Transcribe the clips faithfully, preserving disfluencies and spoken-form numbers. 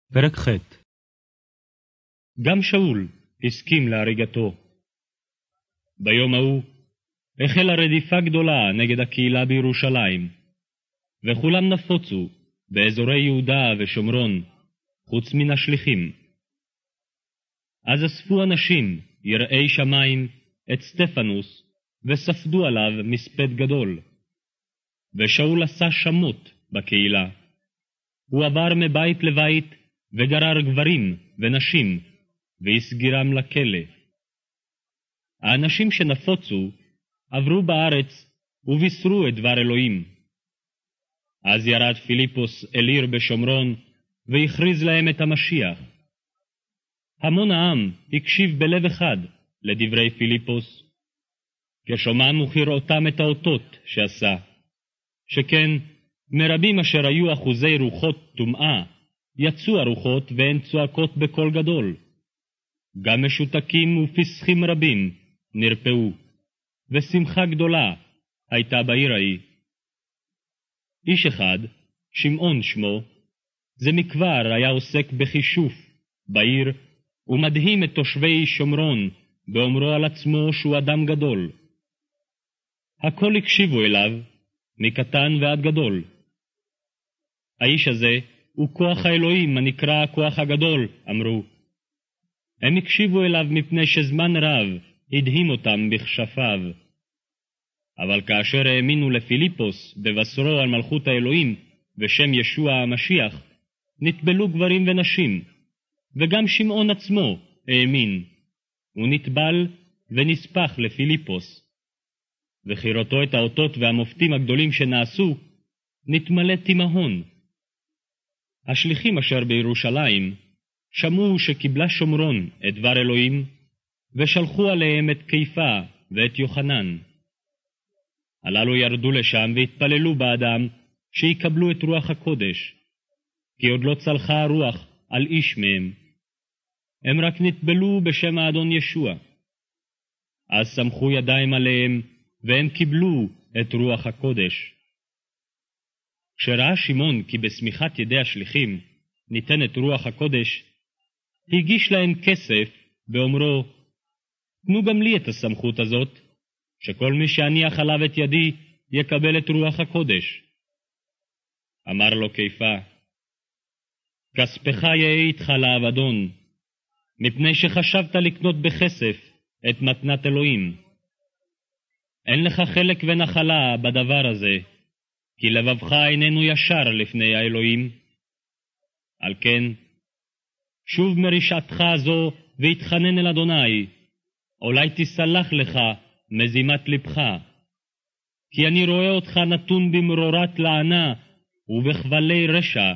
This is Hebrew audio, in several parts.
פרק ח'. גם שאול הסכים להריגתו. ביום ההוא החלה רדיפה גדולה נגד הקהילה בירושלים, וכולם נפוצו באזורי יהודה ושומרון, חוץ מן השליחים. אז אספו אנשים יראי שמיים את סטפנוס, וספדו עליו מספד גדול. ושאול עשה שמות בקהילה. הוא עבר מבית לבית, וגרר גברים ונשים, והסגירם לכלא. האנשים שנפוצו עברו בארץ ובישרו את דבר אלוהים. אז ירד פיליפוס אל עיר בשומרון, והכריז להם את המשיח. המון העם הקשיב בלב אחד לדברי פיליפוס, כשומעם וכראותם את האותות שעשה, שכן מרבים אשר היו אחוזי רוחות טומאה, יצאו הרוחות והן צועקות בקול גדול. גם משותקים ופסחים רבים נרפאו, ושמחה גדולה הייתה בעיר ההיא. איש אחד, שמעון שמו, זה מכבר היה עוסק בחישוף בעיר, ומדהים את תושבי שומרון באומרו על עצמו שהוא אדם גדול. הכל הקשיבו אליו, מקטן ועד גדול. האיש הזה הוא כוח האלוהים הנקרא הכוח הגדול, אמרו. הם הקשיבו אליו מפני שזמן רב הדהים אותם בכשפיו. אבל כאשר האמינו לפיליפוס בבשרו על מלכות האלוהים ושם ישוע המשיח, נטבלו גברים ונשים, וגם שמעון עצמו האמין. הוא נטבל ונספח לפיליפוס. וכראותו את האותות והמופתים הגדולים שנעשו, נתמלא תימהון. השליחים אשר בירושלים שמעו שקיבלה שומרון את דבר אלוהים, ושלחו עליהם את קיפה ואת יוחנן. הללו ירדו לשם והתפללו באדם שיקבלו את רוח הקודש, כי עוד לא צלחה הרוח על איש מהם. הם רק נטבלו בשם האדון ישוע. אז סמכו ידיים עליהם, והם קיבלו את רוח הקודש. כשראה שמעון כי בסמיכת ידי השליחים ניתנת רוח הקודש, הגיש להם כסף באומרו, תנו גם לי את הסמכות הזאת, שכל מי שהניח עליו את ידי יקבל את רוח הקודש. אמר לו קיפה, כספך יהיה איתך לאבדון, מפני שחשבת לקנות בכסף את מתנת אלוהים. אין לך חלק ונחלה בדבר הזה, כי לבבך איננו ישר לפני האלוהים. על כן, שוב מרשעתך זו והתחנן אל אדוני, אולי תסלח לך מזימת לבך. כי אני רואה אותך נתון במרורת לענה ובכבלי רשע.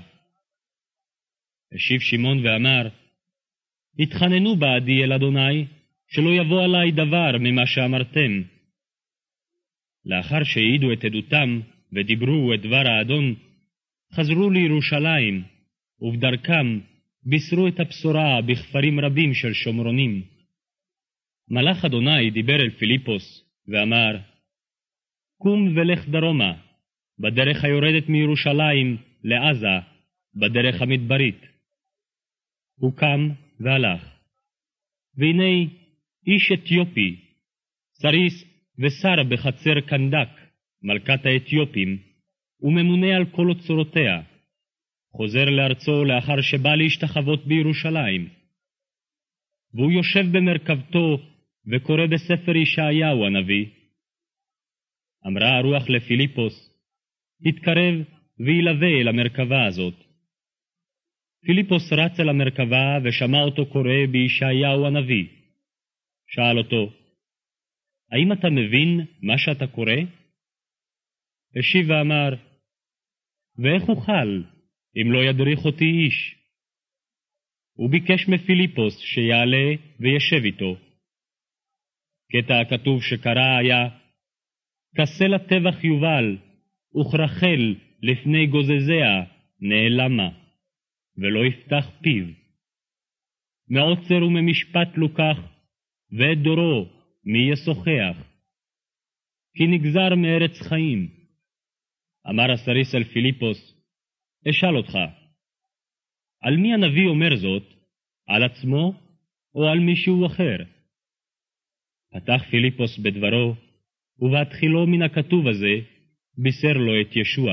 השיב שמעון ואמר, התחננו בעדי אל אדוני, שלא יבוא עלי דבר ממה שאמרתם. לאחר שהעידו את עדותם ודיברו את דבר האדון, חזרו לירושלים, ובדרכם בישרו את הבשורה בכפרים רבים של שומרונים. מלאך אדוני דיבר אל פיליפוס ואמר, קום ולך דרומה, בדרך היורדת מירושלים לעזה, בדרך המדברית. הוא קם והלך. והנה איש אתיופי, סריס ושר בחצר קנדק, מלכת האתיופים, וממונה על כל אוצרותיה, חוזר לארצו לאחר שבא להשתחוות בירושלים. והוא יושב במרכבתו וקורא בספר ישעיהו הנביא. אמרה הרוח לפיליפוס, התקרב וילווה אל המרכבה הזאת. פיליפוס רץ אל המרכבה ושמע אותו קורא בישעיהו הנביא. שאל אותו, האם אתה מבין מה שאתה קורא? השיב ואמר, ואיך אוכל אם לא ידריך אותי איש? הוא ביקש מפיליפוס שיעלה וישב איתו. קטע הכתוב שקרא היה, כסל הטבח יובל, וכרחל לפני גוזזיה נעלמה, ולא יפתח פיו. מעוצר וממשפט לוקח, ואת דורו מי ישוחח. כי נגזר מארץ חיים. אמר הסריס אל פיליפוס, אשאל אותך, על מי הנביא אומר זאת? על עצמו או על מישהו אחר? פתח פיליפוס בדברו, ובהתחילו מן הכתוב הזה, בישר לו את ישוע.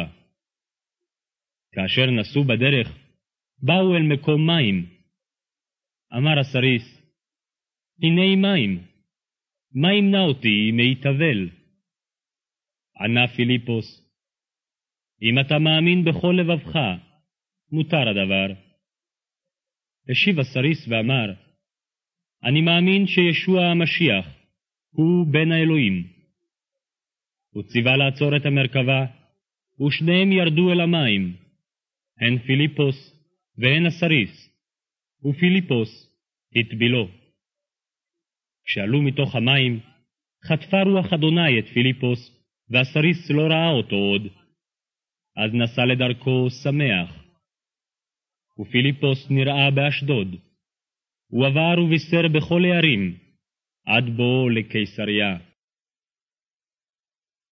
כאשר נסעו בדרך, באו אל מקום מים. אמר הסריס, הנה מים, מה ימנע אותי מהתאבל? ענה פיליפוס, אם אתה מאמין בכל לבבך, מותר הדבר. השיב הסריס ואמר, אני מאמין שישוע המשיח הוא בן האלוהים. הוא ציווה לעצור את המרכבה, ושניהם ירדו אל המים, הן פיליפוס והן הסריס, ופיליפוס הטבילו. כשעלו מתוך המים, חטפה רוח אדוני את פיליפוס, והסריס לא ראה אותו עוד. אז נסע לדרכו שמח. ופיליפוס נראה באשדוד. הוא עבר ובישר בכל הערים, עד בוא לקיסריה.